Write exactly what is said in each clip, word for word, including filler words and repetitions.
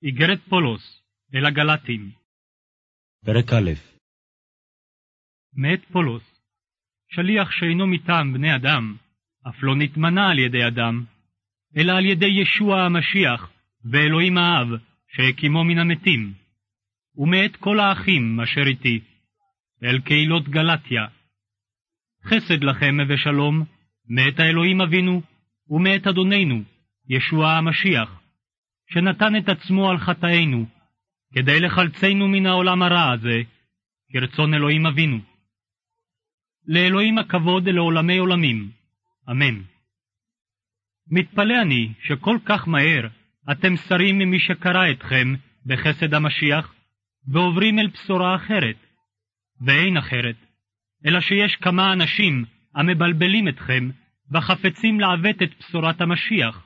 איגרת פולוס אל הגלטים. פרק א'. מאת פולוס, שליח שאינו מטעם בני אדם, אף לא נתמנה על ידי אדם, אלא על ידי ישוע המשיח ואלוהים האב שהקימו מן המתים, ומאת כל האחים אשר איתי, אל קהילות גלטיה. חסד לכם ושלום, מאת האלוהים אבינו, ומאת אדוננו, ישוע המשיח, שנתן את עצמו על חטאינו, כדי לחלצנו מן העולם הרע הזה, כרצון אלוהים אבינו. לאלוהים הכבוד לעולמי עולמים. אמן. מתפלא אני שכל כך מהר אתם שרים ממי שקרא אתכם בחסד המשיח, ועוברים אל בשורה אחרת, ואין אחרת, אלא שיש כמה אנשים המבלבלים אתכם, וחפצים לעוות את בשורת המשיח.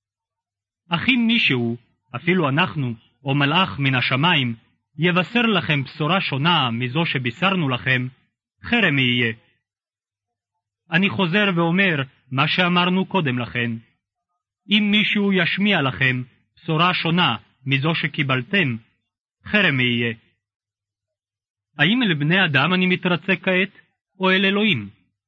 אך אם מישהו, אפילו אנחנו, או מלאך מן השמיים, יבשר לכם בשורה שונה מזו שבישרנו לכם, חרם יהיה. אני חוזר ואומר מה שאמרנו קודם לכן. אם מישהו ישמיע לכם בשורה שונה מזו שקיבלתם, חרם יהיה. האם אל בני אדם אני מתרצה כעת, או אל אלוהים?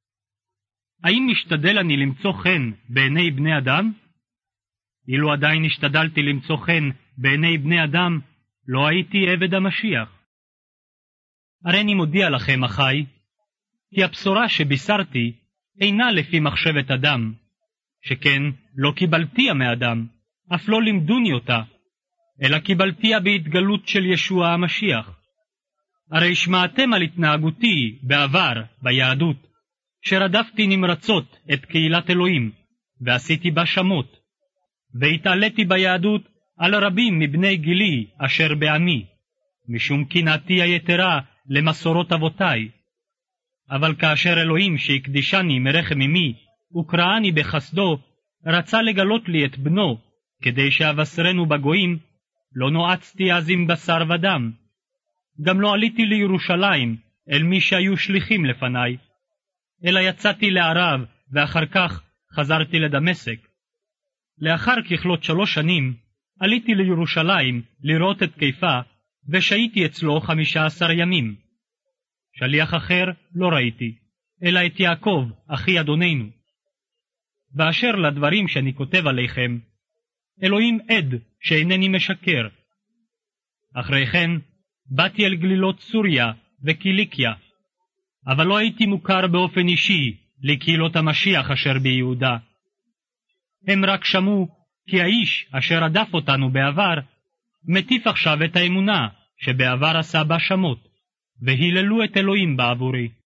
האם משתדל אני למצוא חן בעיני בני אדם? אילו עדיין השתדלתי למצוא חן בעיני בני אדם, לא הייתי עבד המשיח. הרי אני מודיע לכם, אחי, כי הבשורה שבישרתי אינה לפי מחשבת אדם, שכן לא קיבלתיה מאדם, אף לא לימדוני אותה, אלא קיבלתיה בהתגלות של ישוע המשיח. הרי שמעתם על התנהגותי בעבר ביהדות, שרדפתי נמרצות את קהילת אלוהים, ועשיתי בה שמות, והתעליתי ביהדות על רבים מבני גילי אשר בעמי, משום קנאתי היתרה למסורות אבותיי. אבל כאשר אלוהים שהקדישני מרחם אמי, וקראני בחסדו, רצה לגלות לי את בנו, כדי שאבשרנו בגויים, לא נועצתי אז עם בשר ודם. גם לא עליתי לירושלים אל מי שהיו שליחים לפניי, אלא יצאתי לערב, ואחר כך חזרתי לדמשק. לאחר ככלות שלוש שנים, עליתי לירושלים לראות את קיפה, ושהיתי אצלו חמישה עשר ימים. שליח אחר לא ראיתי, אלא את יעקב, אחי אדוננו. באשר לדברים שאני כותב עליכם, אלוהים עד שאינני משקר. אחרי כן, באתי אל גלילות סוריה וקיליקיה, אבל לא הייתי מוכר באופן אישי לקהילות המשיח אשר ביהודה. הם רק שמעו כי האיש אשר רדף אותנו בעבר, מטיף עכשיו את האמונה שבעבר עשה בה שמות, והיללו את אלוהים בעבורי.